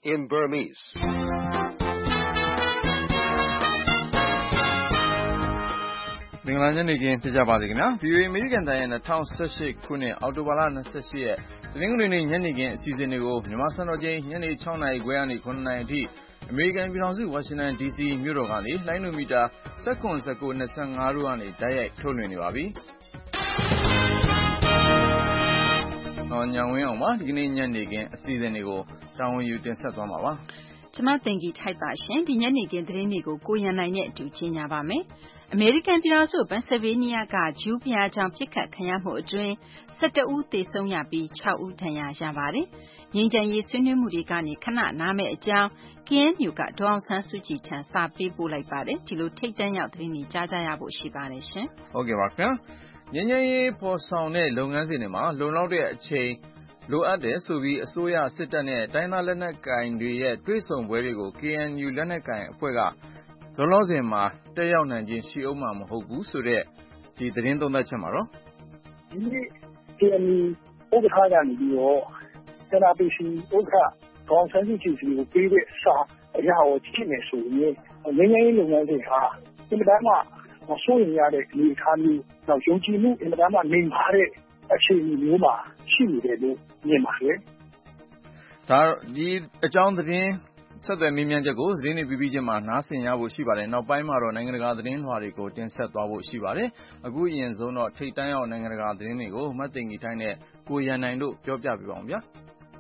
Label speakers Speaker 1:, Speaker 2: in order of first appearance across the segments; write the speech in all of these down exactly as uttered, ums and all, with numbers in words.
Speaker 1: in Burmese.
Speaker 2: Bangladesh ညနေခင်းဖြစ်ကြပါစေခင်ဗျာ ဗီအိုအေ အမေရိကန်တိုင်းရဲ့၂၀၁၈ခုနှစ်အောက်တိုဘာလ၂၈ရက်တနင်္ဂနွေနေ့ညနေခင်းအစီအစဉ်တွေကိုမြန်မာစံတော်ချိန်ညနေ၆နာရီခွဲကနေ၇နာရီအထိအမေရိကန်ပြည်ထောင်စုဝါရှင်တန်ဒီစီမြို့တော်ကနေလိုင်းနိုမီတာ၁၇ ၁၉ ၂၅တို့ကနေတိုက်ရိုက်ထုတ်လွှင့်နေပါပြီ။ဟောညောင်ဝင်းအောင်ပါဒီကနေ့ညနေခင်းအစီအစဉ်တွေကိုတာဝန်ယူတင်ဆက်သွားမှာပါ
Speaker 3: ။ကျမတင်ကြီးထိုက်ပါရှင်ဒီညနေခင်းသတင်းတွေကိုကိုရန်နိုင်နဲ့အတူကြီးညာပါမယ်။အမေရိကန်ပြည်ထောင်စုပန်ဆယ်ဗေးနီးယားကဂျူးဘုရားကျောင်းပြစ်ခတ်ခံရမှုအတွင်း၁၁ဦးသေဆုံးရပြီး၆ဦးဒဏ်ရာရပါတယ်။ငြိမ်းချမ်းရေးဆွေးနွေးမှုတွေကနေခဏနားမဲ့အကြောင်း ကေအန်ယူ ကဒေါအောင်ဆန်းစုကြည်ထံစာပေးပို့လိုက်ပါတယ်။ဒီလိုထိတ်တန့်ရောက်သတင်းတွေကြားကြရဖို့ရှိပါတယ်ရှင်
Speaker 2: ။ဟုတ်ကဲ့ပါခင်ဗျာ။ငြိမ်းချမ်းရေးပေါ်ဆောင်တဲ့လုပ်ငန်းစဉ်တွေမှာလုံလောက်တဲ့အချိန်လိုအပ်တယ်ဆိုပြီးအစိုးရစစ်တပ်နဲ့တိုင်းသားလက်နက်ကိုင်တွေရဲ့တွဲဆုံပွဲတွေကို ကေအန်ယူ လက်နက်ကိုင်အဖွဲ့ကလောလောဆယ်မှာတက်ရောက်နိုင်ခြင်းရှိအောင်မှာမဟုတ်ဘူးဆိုတဲ့ဒီသတင်းသုံးသပ်ချက်မှာတော့
Speaker 4: ဒီနေ့ ကေအန်ယူ ဥက္ကဋ္ဌကနေပြီးတော့ဆန္ဒပေးရှင်ဥက္ကဋ္ဌဒေါအောင်ဆန်းစုကြည်ကိုပေးတဲ့စာအရာကိုကြည့်နေဆိုရင်ငြိမ်းချမ်းရေးလုပ်ငန်းတွေဟာအင်မတန်မှဆိုရင်ရတဲ့ဒီအခါမျိုးတော့ယုံကြည်မှုအင်မတန်မှနေပါတဲ့အခြေအနေမျိုးမှာရှိနေတယ်လို့မြင်ပါတယ်
Speaker 2: ။ဒါဒီအကြောင်းသတင်းဆက်သွယ်မေးမြန်းချက်ကိုသတင်းတွေပြီးပြီးချင်းမှာနားဆင်ရဖို့ရှိပါတယ်။နောက်ပိုင်းမှာတော့နိုင်ငံတကာသတင်းလွှာတွေကိုတင်ဆက်သွားဖို့ရှိပါတယ်။အခုအရင်ဆုံးတော့ထိပ်တန်းရောက်နိုင်ငံတကာသတင်းတွေကိုမတ်သိင်ကြီးထိုင်းနဲ့ကိုရန်နိုင်တို့ပြောပြပေးပါအောင်ဗျာ။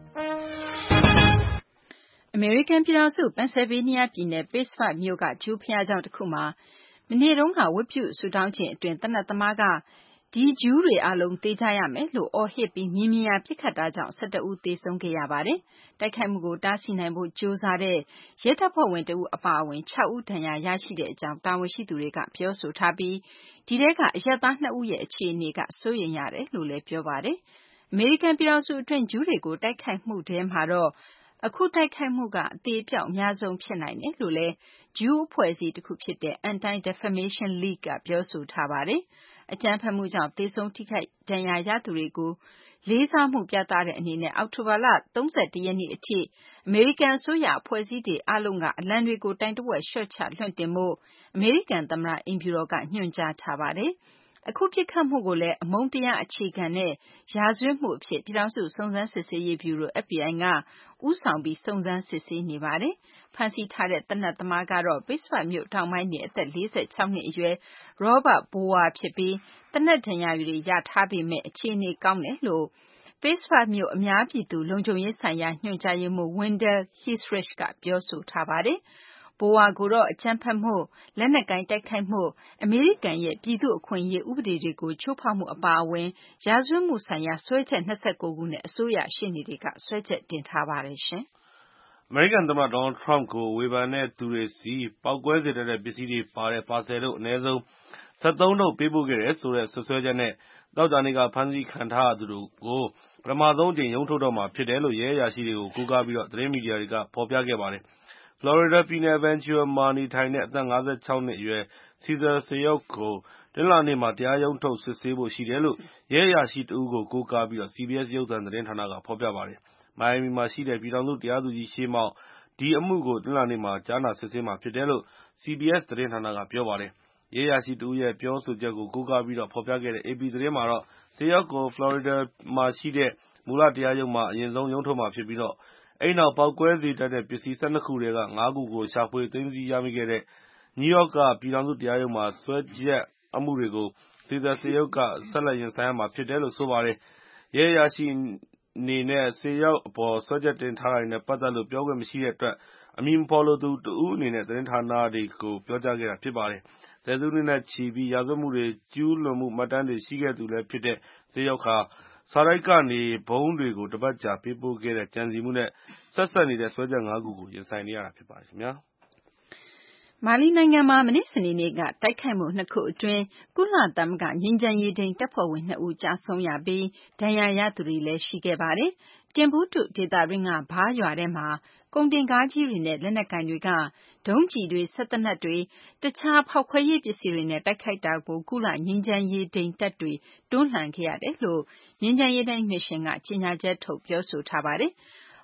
Speaker 3: အမေရိကန်ပြည်ထောင်စုပန်ဆယ်ဗေးနီးယားပြည်နယ်ပေးစဖတ်မြို့ကဂျူးဘုရားကျောင်းတစ်ခုမှာမနေ့တုန်းကဝတ်ပြုဆုတောင်းခြင်းအတွင်းသေနတ်သမားကဒီဂျူးတွေအားလုံးသေကြရမယ်လို့အော်ဟစ်ပြီးမြင်းမြရာပစ်ခတ်တာကြောင့်၁၁ဦးသေဆုံးခဲ့ရပါတယ်။တိုက်ခိုက်မှုကိုတားဆီးနိုင်ဖို့ကြိုးစားတဲ့ရဲတပ်ဖွဲ့ဝင်တဦးအပါအဝင်၆ဦးဒဏ်ရာရရှိတဲ့အကြောင်းတာဝန်ရှိသူတွေကပြောဆိုထားပြီးဒီထဲကအရပ်သား၂ဦးရဲ့အခြေအနေကစိုးရိမ်ရတယ်လို့လည်းပြောပါတယ်။အမေရိကန်ပြည်ထောင်စုအတွင်းဂျူးတွေကိုတိုက်ခိုက်မှုထဲမှာတော့အခုတိုက်ခိုက်မှုကအသေးအပျောက်အများဆုံးဖြစ်နိုင်တယ်လို့လည်းဂျူးအဖွဲ့အစည်းတစ်ခုဖြစ်တဲ့ Anti-Defamation League ကပြောဆိုထားပါတယ်။အကြမ်းဖက်မှုကြောင့်သေဆုံးထိခိုက်ဒဏ်ရာရသူတွေကိုလေးစားမှုပြသတဲ့အနေနဲ့အောက်တိုဘာလ၃၁ရက်နေ့အထိအမေရိကန်အစိုးရအဖွဲ့အစည်းတွေအားလုံးကအလံတွေကိုတိုင်တဝက်လျှော့ချလွှင့်တင်ဖို့အမေရိကန်သမ္မတအိမ်ဖြူတော်ကညွှန်ကြားထားပါတယ်။အခုပစ်ခတ်မှုကိုလည်းအမုန်းတရားအခြေခံတဲ့ရာဇဝတ်မှုအဖြစ်ပြည်ထောင်စုစုံစမ်းစစ်ဆေးရေးဗျူရို F B I ကဦးဆောင်ပြီးစုံစမ်းစစ်ဆေးနေပါတယ်။ဖမ်းဆီးထားတဲ့သေနတ်သမားကတော့ပေးစဖတ်မြို့တောင်ပိုင်းနေအသက်၄၆နှစ်အရွယ် Robert Bauer ဖြစ်ပြီးသေနတ်ဒဏ်ရာတွေရထားပေမဲ့အခြေအနေကောင်းတယ်လို့ပေးစဖတ်မြို့အများပြည်သူလုံခြုံရေးဆိုင်ရာညွှန်ကြားရေးမှူး Wendell Heathridge ကပြောဆိုထားပါတယ်။ Bauer ကိုတော့အကြမ်းဖက်မှုလက်နက်ကိုင်တိုက်ခိုက်မှုအမေရိကန်ရဲ့ပြည်သူ့အခွင့်အရေးဥပဒေတွေကိုချိုးဖောက်မှုအပါအဝင်ရာဇဝတ်မှုဆိုင်ရာစွဲချက်၂၉ခုနဲ့အစိုးရရှေ့နေတွေကစွဲချက်တင်ထားပါတယ်ရှင်
Speaker 5: ။အမေရိကန်သမ္မတ Donald Trump ကိုဝေဖန်တဲ့သူတွေဆီပေါက်ကွဲစေတတ်တဲ့ပစ္စည်းတွေပါတဲ့ပါဆယ်ထုတ်အနည်းဆုံး၁၃ထုပ်ပေးပို့ခဲ့တယ်ဆိုတဲ့စွပ်စွဲချက်နဲ့သောကြာနေ့ကဖမ်းဆီးခံထားရသူတို့ကိုပထမဆုံးအကြိမ်ရုံးထုတ်တော့မှာဖြစ်တယ်လို့ရဲအရာရှိတွေကိုကိုးကားပြီးသတင်းမီဒီယာတွေကဖော်ပြခဲ့ပါတယ်။ ဖလော်ရီဒါပြည်နယ် Ventura မှာနေထိုင်တဲ့အသက်၅၆နှစ်အရွယ် Cesar Sayoc ကိုတနင်္လာနေ့မှာတရားရုံးထုတ်စစ်ဆေးဖို့ရှိတယ်လို့ရဲအရာရှိတဦးကိုကိုးကားပြီး စီဘီအက်စ် ရုပ်သံသတင်းဌာနကဖော်ပြပါတယ်။ မိုင်ယာမီမှာရှိတဲ့ပြည်ထောင်စုတရားသူကြီးရှေ့မှောက်ဒီအမှုကိုတနင်္လာနေ့မှာကြားနာစစ်ဆေးမှာဖြစ်တယ်လို့ စီဘီအက်စ် သတင်းဌာနကပြောပါတယ်။ ရဲအရာရှိတဦးရဲ့ပြောဆိုချက်ကိုကိုးကားပြီးဖော်ပြခဲ့တဲ့ အေပီသတင်းမှာတော့ Sayoc ကိုဖလော်ရီဒါမှာရှိတဲ့မူလတရားရုံးမှာအရင်ဆုံးရုံးထုတ်မှာဖြစ်ပြီးအဲဒီနောက်ပေါက်ကွဲစေတတ်တဲ့ပစ္စည်း၁၂ခုထဲကငါးခုကိုရှာဖွေသိမ်းဆည်းရမိခဲ့တဲ့ နယူးယောက်ကပြည်ထောင်စုတရားရုံးမှာစွဲချက်အမှုတွေကို Cesar Sayoc ကဆက်လက်ရင်ဆိုင်ရမှာဖြစ်တယ်လို့ဆိုပါတယ်။ ရဲအရာရှိအနေနဲ့ Sayoc အပေါ်စွဲချက်တင်ထားတာတွေနဲ့ပတ်သက်လို့ပြောခွင့်မရှိတဲ့အတွက်အမည်မဖော်လိုသူတဦးအနေနဲ့သတင်းဌာနတွေကိုပြောကြားခဲ့တာဖြစ်ပါတယ်။ ဆယ်စုနှစ်နဲ့ချီပြီးရာဇဝတ်မှုတွေကျူးလွန်မှုမှတ်တမ်းတွေရှိခဲ့သူလည်းဖြစ်တဲ့ Sayoc ဟာစာတိုက်ကနေဗုံးတွေကိုတပတ်ကြာပေးပို့ခဲ့တဲ့ကြံစည်မှုနဲ့ဆက်စပ်နေတဲ့စွဲချက်ငါးခုကိုရင်ဆိုင်နေရတာဖြစ်ပါတယ်ခင်ဗျာ
Speaker 3: ။မာလီနိုင်ငံမှာမနေ့စနေနေ့ကတိုက်ခိုက်မှုနှစ်ခုအတွင်းကုလသမဂ္ဂငြိမ်းချမ်းရေးထိန်းတပ်ဖွဲ့ဝင်နှစ်ဦးကျဆုံးရပြီးဒဏ်ရာရသူတွေလည်းရှိခဲ့ပါတယ်။တင်ဘူးတုဒေသတွင်းကဘားရွာထဲမှာကုန်တင်ကားကြီးတွေနဲ့လက်နက်ကိုင်တွေကဒုံးကျည်တွေစက်သေနတ်တွေတခြားဖောက်ခွဲရေးပစ္စည်းတွေနဲ့တိုက်ခိုက်တာကိုကုလငြိမ်းချမ်းရေးထိန်းတပ်တွေတွန်းလှန်ခဲ့ရတယ်လို့ငြိမ်းချမ်းရေးထိန်းမစ်ရှင်ကကြေညာချက်ထုတ်ပြောဆိုထားပါတယ်။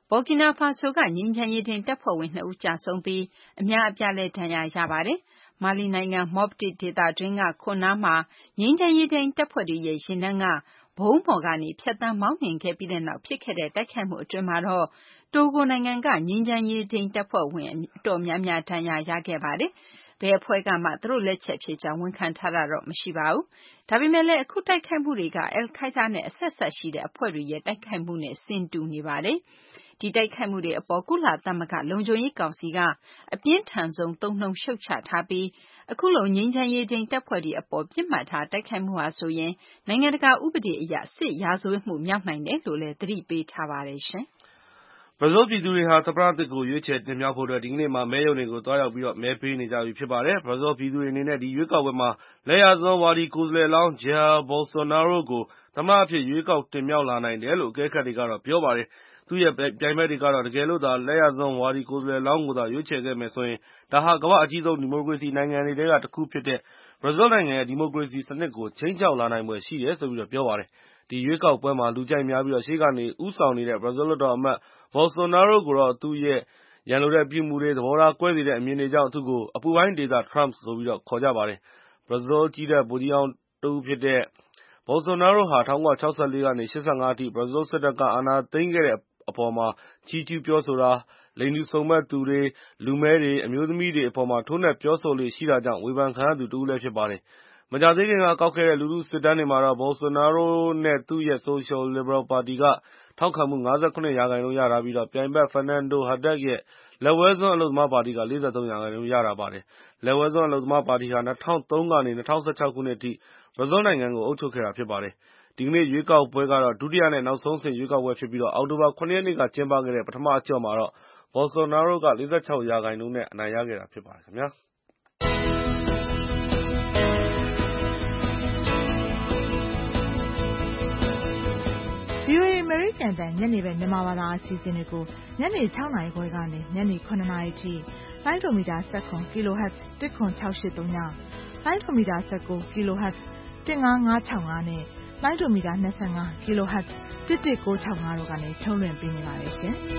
Speaker 3: ဘော်ကီနာဖာဆိုကငြိမ်းချမ်းရေးထိန်းတပ်ဖွဲ့ဝင်နှစ်ဦးကျဆုံးပြီးအများအပြားလည်းဒဏ်ရာရပါတယ်။မာလီနိုင်ငံမော့ဘတစ်ဒေသတွင်းကခွန်နားမှာငြိမ်းချမ်းရေးထိန်းတပ်ဖွဲ့တွေရဲ့ရင်တန်းကဘုံပေါ်ကနေဖြတ်တန်းမောင်းနှင်ခဲ့ပြီးတဲ့နောက်ဖြစ်ခဲ့တဲ့တိုက်ခိုက်မှုအတွင်းမှာတော့တိုဂိုနိုင်ငံကငြိမ်းချမ်းရေးထိန်းတပ်ဖွဲ့ဝင်အတော်များများဒဏ်ရာရခဲ့ပါတယ်။ဘယ်အဖွဲ့ကမှသူတို့လက်ချက်ဖြစ်ကြောင်းဝန်ခံထားတာတော့မရှိပါဘူး။ဒါပေမဲ့လည်းအခုတိုက်ခိုက်မှုတွေကအယ်လ်ခိုက်ဒါနဲ့အဆက်ဆက်ရှိတဲ့အဖွဲ့တွေရဲ့တိုက်ခိုက်မှုနဲ့ဆင်တူနေပါတယ်။ဒီတိုက်ခိုက်မှုတွေအပေါ်ကုလသမဂ္ဂလုံခြုံရေးကောင်စီကအပြင်းထန်ဆုံးသုံးနှုန်းရှုတ်ချထားပြီးအခုလိုငြိမ်းချမ်းရေးထိန်းတပ်ဖွဲ့တွေအပေါ်ပြစ်မှတ်ထားတိုက်ခိုက်မှုဟာဆိုရင်နိုင်ငံတကာဥပဒေအရစစ်ရာဇဝတ်မှုမြောက်နိုင်တယ်လို့လည်းသတိပေးထားပါတယ်ရှင်။
Speaker 5: ဘရာဇီးပြည်သူတွေဟာသမ္မတသစ်ကိုရွေးချယ်တင်မြှောက်ဖို့အတွက်ဒီကနေ့မှာမဲရုံတွေကိုသွားရောက်ပြီးတော့မဲပေးနေကြပြီဖြစ်ပါတယ်။ဘရာဇီးပြည်သူတွေအနေနဲ့ဒီရွေးကောက်ပွဲမှာလက်ယာစွန်းဝါဒီကိုယ်စားလှယ်လောင်း Jair Bolsonaro ကိုသမ္မတအဖြစ်ရွေးကောက်တင်မြှောက်လာနိုင်တယ်လို့အကဲခတ်တွေကတော့ပြောပါတယ်။သူ့ရဲ့ပြိုင်ဘက်တွေကတော့တကယ်လို့သာလက်ယာစွန်းဝါဒီကိုယ်စားလှယ်လောင်းကိုသာရွေးချယ်ခဲ့မယ်ဆိုရင်ဒါဟာကမ္ဘာ့အကြီးဆုံးဒီမိုကရေစီနိုင်ငံတွေထဲကတစ်ခုဖြစ်တဲ့ဘရာဇီးနိုင်ငံရဲ့ဒီမိုကရေစီစနစ်ကိုခြိမ်းခြောက်လာနိုင်ဖွယ်ရှိတယ်ဆိုပြီးတော့ပြောပါတယ်။ဒီရွေးကောက်ပွဲမှာလူကြိုက်များပြီးတော့ရှေ့ကနေဦးဆောင်နေတဲ့ဘရာဇီးလွှတ်တော်အမတ် Bolsonaro ကိုတော့သူ့ရဲ့ရန်လိုတဲ့ပြုမှုတွေသဘောထားကွဲစေတဲ့အမြင်တွေကြောင့်သူ့ကိုအပူပိုင်းဒေသ Trump ဆိုပြီးတော့ခေါ်ကြပါတယ်။ဘရာဇီးကြီးတဲ့ဗိုလ်ကြီးဟောင်းတဦးဖြစ်တဲ့ Bolsonaro ဟာ၁၉၆၄ကနေ၈၅အထိဘရာဇီးစစ်တပ်ကအာဏာသိမ်းခဲ့တဲ့အပေါ်မှာချီးကျူးပြောဆိုတာလိင်တူစုံမက်သူတွေလူမည်းတွေအမျိုးသမီးတွေအပေါ်မှာထိုးနှက်ပြောဆိုလေ့ရှိတာကြောင့်ဝေဖန်ခံရသူတဦးလည်းဖြစ်ပါတယ်။မကြာသေးခင်ကကောက်ခဲ့တဲ့လူထုစစ်တမ်းတွေမှာတော့ Bolsonaro နဲ့သူ့ရဲ့ Social Liberal ပါတီကထောက်ခံမှု၅၇ရာခိုင်နှုန်းရထားပြီးတော့ပြိုင်ဘက် Fernando Haddad ရဲ့လက်ဝဲစွန်းအလုပ်သမားပါတီက၄၃ရာခိုင်နှုန်းရထားပါတယ်။လက်ဝဲစွန်းအလုပ်သမားပါတီဟာ၂၀၀၃ကနေ၂၀၁၆ခုနှစ်အထိဘရာဇီးနိုင်ငံကိုအုပ်ချုပ်ခဲ့တာဖြစ်ပါတယ်။ဒီကနေ့ရွေးကောက်ပွဲကတော့ဒုတိယနဲ့နောက်ဆုံးအဆင့်ရွေးကောက်ပွဲဖြစ်ပြီးတော့အောက်တိုဘာ၇ရက်နေ့ကကျင်းပခဲ့တဲ့ပထမအကျော့မှာတော့ Bolsonaro က၄၆ရာခိုင်နှုန်းနဲ့အနိုင်ရခဲ့တာဖြစ်ပါတယ်ခင်ဗျာ။
Speaker 1: ဗွီအိုအေ အမေရိကန်အသံညနေဘက်မြန်မာဘာသာအစီအစဉ်တွေကိုညနေ၆နာရီခွဲကနေညနေ၇နာရီထိလိုင်းဒိုမီတာ၁၇ kHz ၁၇၆၈၃ညလိုင်းဒိုမီတာ၁၉ kHz ၁၅၅၆၅နဲ့လိုင်းဒိုမီတာ၂၅ kHz ၁၁၉၆၅တို့ကနေထုတ်လွှင့်ပေးနေပါတယ်ရှင်။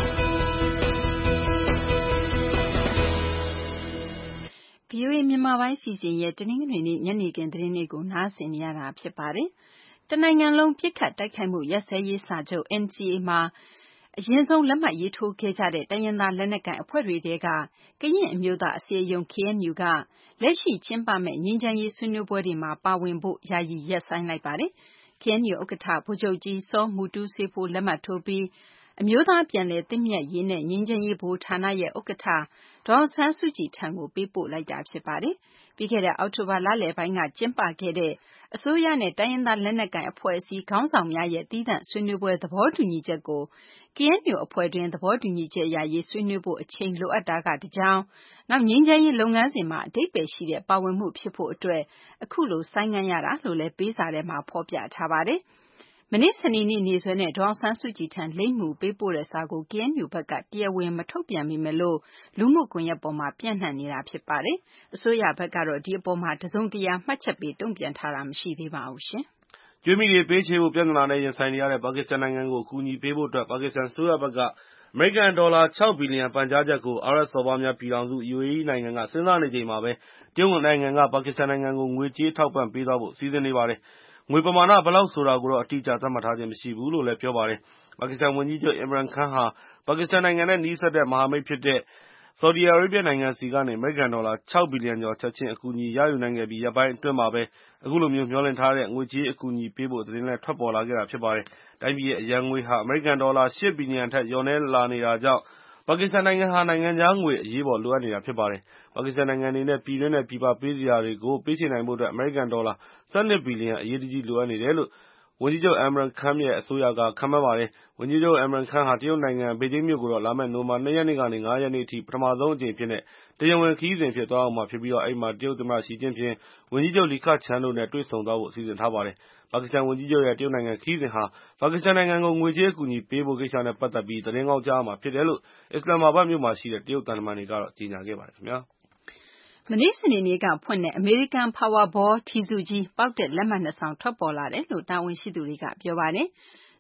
Speaker 3: ဗွီအိုအေမြန်မာပိုင်းစီစဉ်ရဲ့တနင်္ဂနွေနေ့ညနေခင်းသတင်းတွေကိုနားဆင်နေရတာဖြစ်ပါတယ်။တနိုင်ငံလုံးပစ်ခတ်တိုက်ခိုက်မှုရပ်စဲရေးစာချုပ် N C A မှာအရင်ဆုံးလက်မှတ်ရေးထိုးခဲ့ကြတဲ့တိုင်းရင်းသားလက်နက်ကိုင်အဖွဲ့တွေထဲကကရင်အမျိုးသားအစည်းအရုံး K N U ကလက်ရှိကျင်းပမယ့်ငြိမ်းချမ်းရေးဆွေးနွေးပွဲတွေမှာပါဝင်ဖို့ယာယီရပ်ဆိုင်းလိုက်ပါတယ်။ K N U ဥက္ကဋ္ဌဗိုလ်ချုပ်ကြီးစောမူတူးစေးဖိုးလက်မှတ်ထိုးပြီးအမျိုးသားပြန်လည်သင့်မြတ်ရေးနဲ့ငြိမ်းချမ်းရေးဗဟိုဌာနရဲ့ဥက္ကဋ္ဌဒေါ်အောင်ဆန်းစုကြည်ထံကိုပေးပို့လိုက်တာဖြစ်ပါတယ်။ပြီးခဲ့တဲ့အောက်တိုဘာလလယ်ပိုင်းကကျင်းပခဲ့တဲ့အစိုးရနဲ့တိုင်းရင်းသားလက်နက်ကိုင်အဖွဲ့အစည်းခေါင်းဆောင်များရဲ့သီးသန့်ဆွေးနွေးပွဲသဘောတူညီချက်ကို K N U အဖွဲ့တွင်းသဘောတူညီချက်ရရေးဆွေးနွေးဖို့အချိန်လိုအပ်တာကတကြောင်းနောက်ငြိမ်းချမ်းရေးလုပ်ငန်းစဉ်မှာအဓိပ္ပာယ်ရှိတဲ့ပါဝင်မှုဖြစ်ဖို့အတွက်အခုလိုဆိုင်းငံ့ရတာလို့လည်းပေးစာထဲမှာဖော်ပြထားပါတယ်။မနေ့စနေနေ့နေ့စွဲနဲ့ဒေါ်အောင်ဆန်းစုကြည်ထံလိပ်မူပေးပို့တဲ့စာကို K N U ဘက်ကတရားဝင်မထုတ်ပြန်ပေမဲ့လို့လူမှုကွန်ရက်ပေါ်မှာပြန့်နှံ့နေတာဖြစ်ပါတယ်။အစိုးရဘက်ကတော့ဒီအပေါ်မှာတစုံတရာမှတ်ချက်ပေးတုံ့ပြန်ထားတာမရှိသေးပါဘူးရှင်
Speaker 5: ။ကျွေးမြီတွေပေးချေဖို့ပြဿနာနဲ့ရင်ဆိုင်နေရတဲ့ပါကစ္စတန်နိုင်ငံကိုအကူအညီပေးဖို့အတွက်ပါကစ္စတန်အစိုးရဘက်ကအမေရိကန်ဒေါ်လာ၆ဘီလီယံပန်ကြားချက်ကိုအာရပ်စော်ဘွားများပြည်ထောင်စု U A E နိုင်ငံကစဉ်းစားနေချိန်မှာပဲတရုတ်နိုင်ငံကပါကစ္စတန်နိုင်ငံကိုငွေကြေးထောက်ပံ့ပေးသွားဖို့စီစဉ်နေပါတယ်။ငွေပမာဏဘယ်လောက်ဆိုတာကိုတော့အတိအကျသတ်မှတ်ထားခြင်းမရှိဘူးလို့လည်းပြောပါတယ်။ပါကစ္စတန်ဝန်ကြီးချုပ် Imran Khan ဟာပါကစ္စတန်နိုင်ငံနဲ့နီးစပ်တဲ့မဟာမိတ်ဖြစ်တဲ့ဆော်ဒီအာရေးဗျနိုင်ငံဆီကနေအမေရိကန်ဒေါ်လာ၆ဘီလီယံကျော်ချက်ချင်းအကူအညီရယူနိုင်ခဲ့ပြီးရက်ပိုင်းအတွင်းမှာပဲအခုလိုမျိုးမျှော်လင့်ထားတဲ့ငွေကြေးအကူအညီပေးဖို့သတင်းလည်းထွက်ပေါ်လာခဲ့တာဖြစ်ပါတယ်။တိုင်းပြည်ရဲ့အရန်ငွေဟာအမေရိကန်ဒေါ်လာ၈ဘီလီယံထက်လျော့နည်းလာနေတာကြောင့်ပါကစ္စတန်နိုင်ငံဟာနိုင်ငံခြားငွေအရေးပေါ်လိုအပ်နေတာဖြစ်ပါတယ်။ပါကစ္စတန်နိုင်ငံအနေနဲ့ပြည်တွင်းနဲ့ပြည်ပပေးစရာတွေကိုပေးချေနိုင်ဖို့အတွက်အမေရိကန်ဒေါ်လာ၁၂ဘီလီယံအရေးတကြီးလိုအပ်နေတယ်လို့ဝန်ကြီးချုပ် Imran Khan ရဲ့အစိုးရကခန့်မှန်းပါတယ်။ဝန်ကြီးချုပ် Imran Khan ဟာတရုတ်နိုင်ငံဘေဂျင်းမြို့ကိုတော့လာမယ့်နိုဝင်ဘာ၂ရက်နေ့ကနေ၅ရက်နေ့အထိပထမဆုံးအကြိမ်အဖြစ်နဲ့တရားဝင်ခရီးစဉ်အဖြစ်သွားရောက်မှာဖြစ်ပြီးတော့အဲဒီမှာတရုတ်သမ္မတရှီကျင့်ဖျင်ဝန်ကြီးချုပ်လီခချန်းတို့နဲ့တွေ့ဆုံသွားဖို့စီစဉ်ထားပါတယ်။ပါကစ္စတန်ဝန်ကြီးချုပ်ရဲ့တရုတ်နိုင်ငံခရီးစဉ်ဟာပါကစ္စတန်နိုင်ငံကိုငွေကြေးအကူအညီပေးဖို့ကိစ္စနဲ့ပတ်သက်ပြီးသတင်းကောင်းကြားမှာဖြစ်တယ်လို့အစ္စလာမ်မာဘတ်မြို့မှာရှိတဲ့တရုတ်သံတမန်တွေကတော့ကြေညာခဲ့ပါတယ်ခင်ဗျာ။
Speaker 3: မနေ့စနေနေ့ကဖွင့်တဲ့အမေရိကန် Powerball ထီစုကြီးပေါက်တဲ့လက်မှတ်နှစ်စောင်ထွက်ပေါ်လာတယ်လို့တာဝန်ရှိသူတွေကပြောပါတယ်။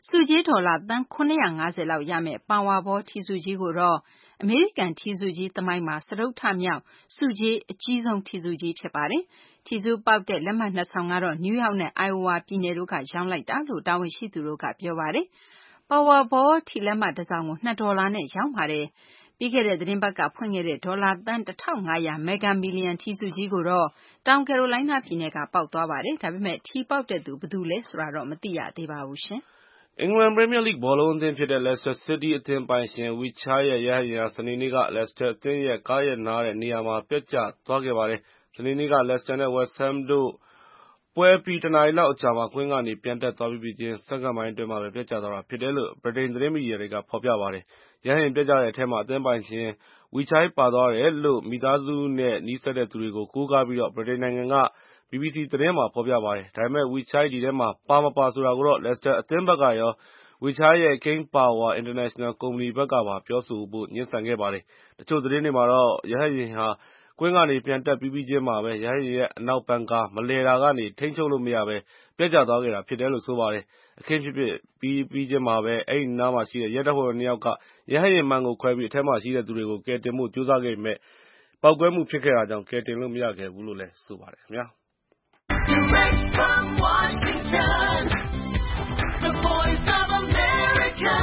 Speaker 3: စုကြေးဒေါ်လာသန်းခုနှစ်ရာငါးဆယ်လောက်ရမယ့် Powerball ထီစုကြီးကိုတော့အမေရိကန်ထီစုကြီးသမိုင်းမှာစတုတ္ထမြောက်စုကြေးအကြီးဆုံးထီစုကြီးဖြစ်ပါတယ်။ထီစုပေါက်တဲ့လက်မှတ်နှစ်ဆောင်ကတော့နယူးယောက်နဲ့ Iowa ပြည်နယ်တို့ကရောင်းလိုက်တာလို့တာဝန်ရှိသူတို့ကပြောပါတယ်။ Powerball ထီလက်မှတ်တစ်စောင်ကိုနှစ်ဒေါ်လာနဲ့ရောင်းပါတယ်။ပြီးခဲ့တဲ့သတင်းပတ်ကဖွင့်ခဲ့တဲ့ဒေါ်လာသန်းတစ်ထောင်ငါးရာ Mega Million ထီစုကြီးကိုတော့တောင်ကယ်ရိုလိုင်းနားပြည်နယ်ကပေါက်သွားပါတယ်။ဒါပေမဲ့ထီပေါက်တဲ့သူဘယ်သူလဲဆိုတာတော့မသိရသေးပါဘူးရှင်။
Speaker 5: အင်္ဂလန်ပရီးမီးယားလိဂ်ဘောလုံးအသင်းဖြစ်တဲ့ Leicester City အသင်းပိုင်ရှင် Wilshere ရဲ့ရဟတ်ယာဉ်ဟာစနေနေ့က Leicester အသင်းရဲ့ကားရပ်နားတဲ့နေရာမှာပျက်ကျသွားခဲ့ပါတယ်။စနေနေ့က Leicester နဲ့ West Ham တို့ပွဲအပြီးတစ်နာရီလောက်အကြာမှာကွင်းကနေပျံတက်သွားပြီးပြီးချင်းစက္ကန့်ပိုင်းအတွင်းမှာပဲပျက်ကျသွားတာဖြစ်တယ်လို့ဗြိတိန်သတင်းမီဒီယာတွေကဖော်ပြပါတယ်။ရဟတ်ယာဉ်ပျက်ကျတဲ့အထဲမှာအသင်းပိုင်ရှင် Wilshere ပါသွားတယ်လို့မိသားစုနဲ့နီးစပ်တဲ့သူတွေကိုကိုးကားပြီးဗြိတိန်နိုင်ငံက ဘီဘီစီသတင်းမှာဖော်ပြပါတယ်။ဒါပေမဲ့ Wilshere ဒီထဲမှာပါမပါဆိုတာကိုတော့ Leicester အသင်းဘက်ကရောWilshere ရဲ့ King Power International ကုမ္ပဏီဘက်ကပါပြောဆိုဖို့ငြင်းဆန်ခဲ့ပါတယ်။တချို့သတင်းတွေမှာတော့ရဟတ်ယာဉ်ဟာကွင်းကနေပျံတက်ပြီးပြီးချင်းမှာပဲရဟတ်ယာဉ်ရဲ့အနောက်ဘန်ကာမလည်တာကနေထိန်းချုပ်လို့မရပဲပျက်ကျသွားခဲ့တာဖြစ်တယ်လို့ဆိုပါတယ်။အခင်းဖြစ်ပြီးပြီးချင်းမှာပဲအဲဒီနားမှာရှိတဲ့ရဲတပ်ဖွဲ့ဝင်နှစ်ယောက်ကရဟတ်ယာဉ်မှန်ကိုခွဲပြီးအထက်မှာရှိတဲ့သူတွေကိုကယ်တင်ဖို့ကြိုးစားခဲ့ပေမဲ့ပေါက်ကွဲမှုဖြစ်ခဲ့တာကြောင့်ကယ်တင်လို့မရခဲ့ဘူးလို့လည်းဆိုပါတယ်ခင်ဗျာ။
Speaker 6: Direct from Washington, the voice of America,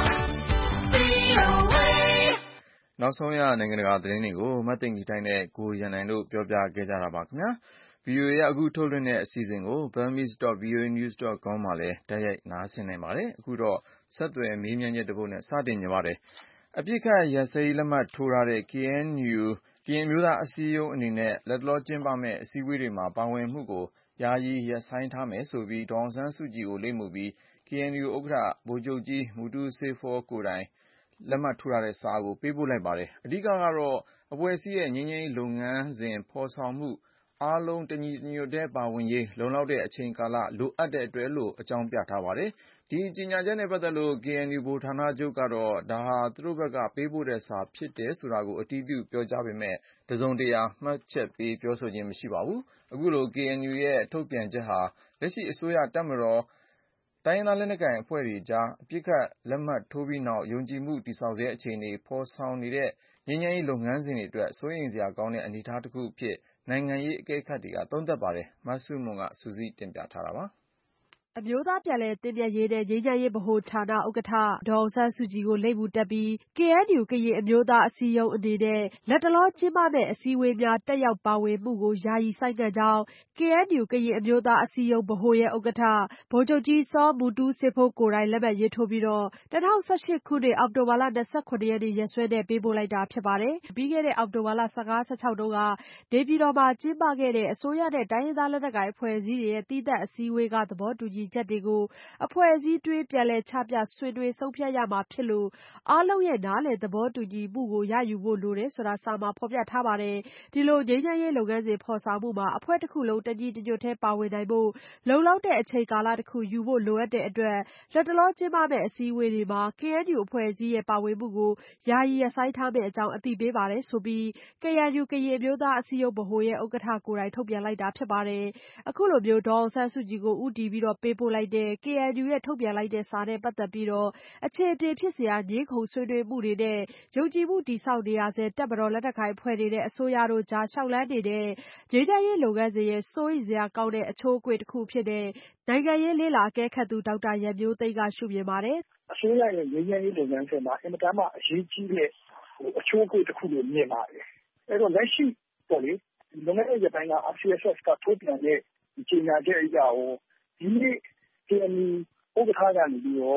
Speaker 6: V O A
Speaker 2: နောက်ဆုံးရနိုင်ငံတကာသတင်းတွေကိုမသိင်္ဂီထိုက်နဲ့ကိုရန်နိုင်တို့ပြောပြခဲ့ကြတာပါခင်ဗျာ။ ဗွီအိုအေကအခုထုတ်လွှင့်တဲ့အစီအစဉ်ကို burmese dot v o a news dot com မှာလည်းတိုက်ရိုက်နားဆင်နိုင်ပါတယ်။အခုတော့ဆက်သွယ်မေးမြန်းချက်တစ်ပုဒ်နဲ့စတင်နေပါတယ်။အပစ်အခတ်ရပ်စဲရေးလက်မှတ်ထိုးထားတဲ့ K N U ကရင်အမျိုးသားအစည်းအရုံးအနေနဲ့လတ်တလောကျင်းပမယ့်အစည်းအဝေးတွေမှာပါဝင်မှုကိုယာယီရပ်ဆိုင်းထားမယ်ဆိုပြီးဒေါ်အောင်ဆန်းစုကြည်ကိုလိပ်မူပြီး ကေအန်ယူ ဥက္ကဋ္ဌ ဗိုလ်ချုပ်ကြီးမူတူးဆေးဖိုးကိုယ်တိုင်လက်မှတ်ထိုးထားတဲ့စာကိုပေးပို့လိုက်ပါတယ်။အဓိကကတော့အဖွဲ့အစည်းရဲ့ငြိမ်းချမ်းရေးလုပ်ငန်းစဉ်ဖော်ဆောင်မှုအားလုံးတညီတညွတ်တည်းပါဝင်ရေးလုံလောက်တဲ့အချိန်ကာလလိုအပ်တဲ့အတွက်လို့အကြောင်းပြထားပါတယ်။ဒီကြေညာချက်နဲ့ပတ်သက်လို့ ကေအန်ယူ ဗဟိုဌာနချုပ်ကတော့ဒါဟာသူတို့ဘက်ကပေးပို့တဲ့စာဖြစ်တယ်ဆိုတာကိုအတည်ပြုပြောကြားပေမဲ့တစုံတရာမှတ်ချက်ပေးပြောဆိုခြင်းမရှိပါဘူး။အခုလို ကေအန်ယူ ရဲ့ထုတ်ပြန်ချက်ဟာလက်ရှိအစိုးရတပ်မတော်တိုင်းရင်းသားလက်နက်ကိုင်အဖွဲ့တွေကြားအပစ်အခတ်လက်မှတ်ထိုးပြီးနောက်ယုံကြည်မှုတည်ဆောက်ဆဲအခြေအနေဖော်ဆောင်နေတဲ့ငြိမ်းချမ်းရေးလုပ်ငန်းစဉ်တွေအတွက်စိုးရိမ်စရာကောင်းတဲ့အနေအထားတစ်ခုအဖြစ်နိုင်ငံရေးအကဲခတ်တွေကသုံးသပ်ပါတယ်။မဆုမွန်ကစုစည်းတင်ပြထားတာပါ။
Speaker 7: အမျိုးသားပြန်လည်သင့်မြတ်ရေးနဲ့ငြိမ်းချမ်းရေးဗဟိုဌာနဥက္ကဋ္ဌဒေါ်အောင်ဆန်းစုကြည်ကိုလိပ်မူတပ်ပြီး ကေအန်ယူ ကရင်အမျိုးသားအစည်းအရုံးအနေနဲ့လတ်တလောကျင်းပမယ့်အစည်းအဝေးများတက်ရောက်ပါဝင်မှုကိုယာယီဆိုင်းငံ့ကြောင်း ကေအန်ယူ ကရင်အမျိုးသားအစည်းအရုံးဗဟိုရဲ့ဥက္ကဋ္ဌဗိုလ်ချုပ်ကြီးစောမူတူးဆေးဖိုးကိုယ်တိုင်လက်မှတ်ရေးထိုးပြီးတော့၂၀၁၈ခုနှစ်အောက်တိုဘာလ၂၇ရက်နေ့ရက်စွဲနဲ့ပေးပို့လိုက်တာဖြစ်ပါတယ်။ပြီးခဲ့တဲ့အောက်တိုဘာလ၁၅ ၁၆တုန်းကနေပြည်တော်မှာကျင်းပခဲ့တဲ့အစိုးရနဲ့တိုင်းရင်းသားလက်နက်ကိုင်အဖွဲ့အစည်းတွေရဲ့သီးသန့်အစည်းအဝေးကသဘောတူညီချက်တွေကိုအဖွဲ့အစည်းတွင်းပြန်လည်ချပြဆွေးနွေးဆုံးဖြတ်ရမှာဖြစ်လို့အားလုံးရဲ့နားလည်သဘောတူညီမှုကိုရယူဖို့လိုတယ်ဆိုတာစာမှာဖော်ပြထားပါတယ်။ဒီလိုငြိမ်းချမ်းရေးလုပ်ငန်းစဉ်ဖော်ဆောင်မှုမှာအဖွဲ့တစ်ခုလုံးတညီတညွတ်တည်းပါဝင်နိုင်ဖို့လုံလောက်တဲ့အချိန်ကာလတစ်ခုယူဖို့လိုအပ်တဲ့အတွက်လက်တလောကျင်းပမယ့်အစည်းအဝေးတွေမှာ ကေအန်ယူ အဖွဲ့အစည်းရဲ့ပါဝင်မှုကိုယာယီရပ်ဆိုင်းထားမယ့်အကြောင်းအသိပေးပါတယ်ဆိုပြီး ကေအန်ယူ ကရင်အမျိုးသားအစည်းအရုံးဗဟိုရဲ့ဥက္ကဋ္ဌကိုယ်တိုင်ထုတ်ပြန်လိုက်တာဖြစ်ပါတယ်။အခုလိုမျိုးဒေါ်အောင်ဆန်းစုကြည်ကိုဦးတည်ပြီးတော့ပေးပို့လိုက်တဲ့ ကေအန်ယူရဲ့ထုတ်ပြန်လိုက်တဲ့စာနဲ့ပတ်သက်ပြီးတော့အခြေအတင်ဖြစ်စရာငြင်းခုန်ဆွေးနွေးမှုတွေနဲ့ယုံကြည်မှုတည်ဆောက်နေရဆဲတပ်မတော်လက်နက်ကိုင်အဖွဲ့တွေနဲ့အစိုးရတို့ကြားလျှောက်လန်းနေတဲ့ငြိမ်းချမ်းရေးလုပ်ငန်းစဉ်ရဲ့စိုးရိမ်စရာကောင်းတဲ့အချိုးအကွေ့တစ်ခုဖြစ်တဲ့နိုင်ငံရေးလေ့လာအကဲခတ်သူဒေါက်တာရန်မျိုးသိမ်းကရှုမြင်ပါတယ်
Speaker 4: ။အစိုးရရဲ့ငြိမ်းချမ်းရေးလုပ်ငန်းစဉ်မှာအင်မတန်မှအရေးကြီးတဲ့အချိုးအကွေ့တစ်ခုလို့မြင်ပါတယ်။အဲတော့လက်ရှိပေါ့လေလွန်ခဲ့တဲ့ရက်ပိုင်းက R C S S ကထုတ်ပြန်တဲ့ကြေညာချက်အရရောဒီနေ့ ကေအန်ယူ ဥက္ကဋ္ဌကနေပြီးတော့